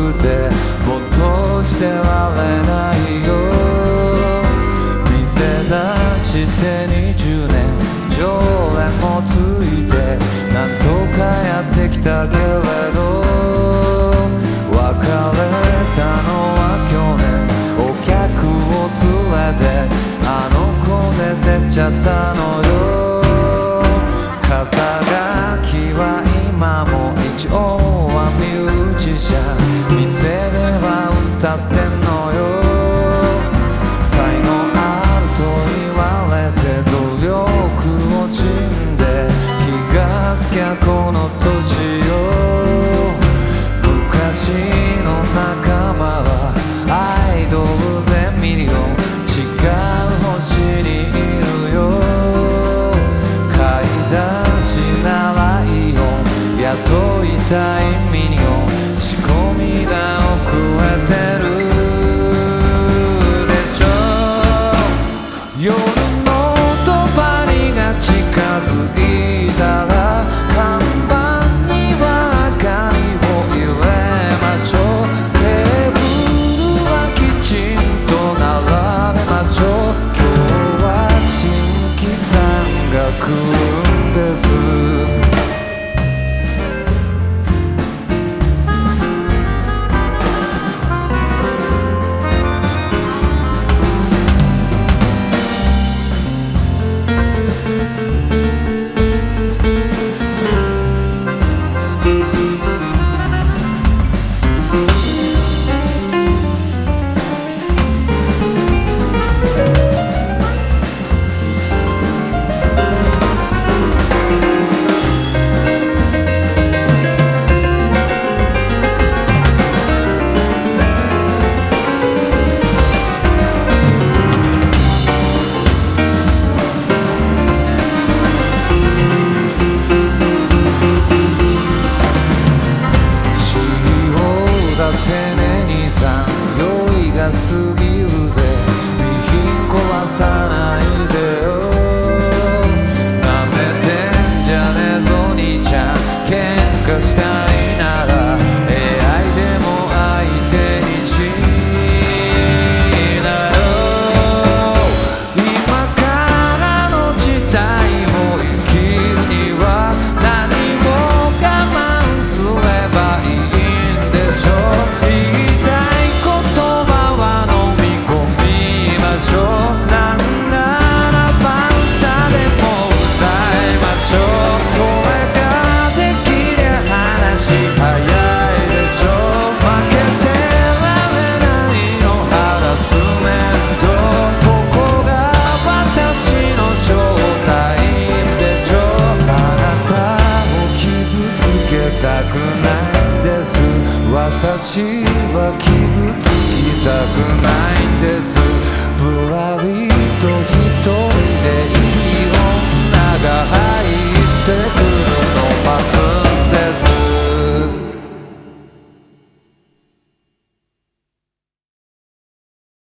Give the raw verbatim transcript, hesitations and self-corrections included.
くて没頭してられないよ。店出してにじゅうねん常連もついてなんとかやってきたけれど、別れたのは去年お客を連れてあの子で出ちゃったのよ。肩書きは今も一応はミュージシャン、店では歌ってんのよ。才能あると言われて努力を惜しんで気がつきゃこの年よ。昔の仲間はアイドルでミリオン違う星にいるよ。買い出しならイオン雇いたいミニオン仕込みが遅れてるでしょ。夜のとばりが近づいたら看板には明かりを入れましょう。テーブルはきちんと並べましょう。今日は新規さんが来るんです。過ぎるぜ備品壊さないでよ。なめてんじゃねえぞ兄ちゃん、喧嘩したいなら エーアイ でも相手にしなよ。今からの時代を生きるには何も我慢すればいいんでしょ。私は傷つきたくないんです。ぶらりと一人でいい女が入ってくる